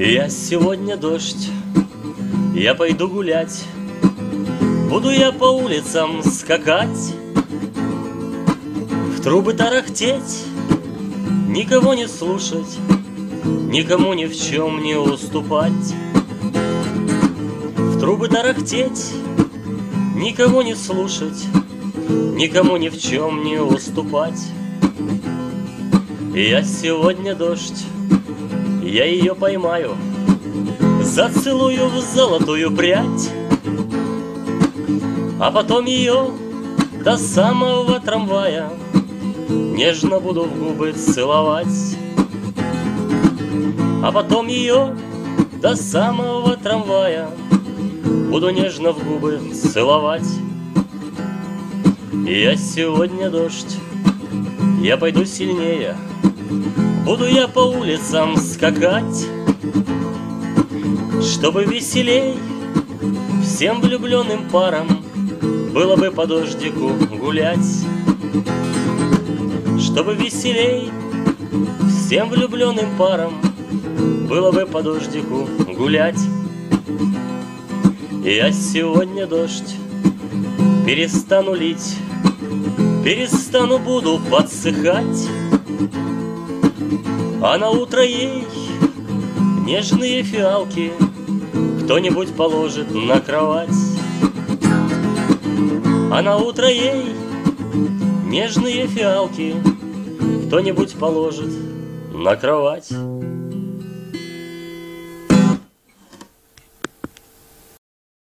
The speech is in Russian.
Я сегодня дождь, я пойду гулять, буду я по улицам скакать, в трубы тарахтеть, никого не слушать, никому ни в чем не уступать. В трубы тарахтеть, никого не слушать, никому ни в чем не уступать. Я сегодня дождь, я ее поймаю, зацелую в золотую прядь, а потом ее до самого трамвая нежно буду в губы целовать. А потом ее до самого трамвая буду нежно в губы целовать. Я сегодня дождь, я пойду сильнее, буду я по улицам скакать, чтобы веселей всем влюбленным парам было бы по дождику гулять. Чтобы веселей всем влюбленным парам было бы по дождику гулять. Я сегодня дождь перестану лить, перестану, буду подсыхать, а на утро ей нежные фиалки кто-нибудь положит на кровать. А на утро ей нежные фиалки кто-нибудь положит на кровать.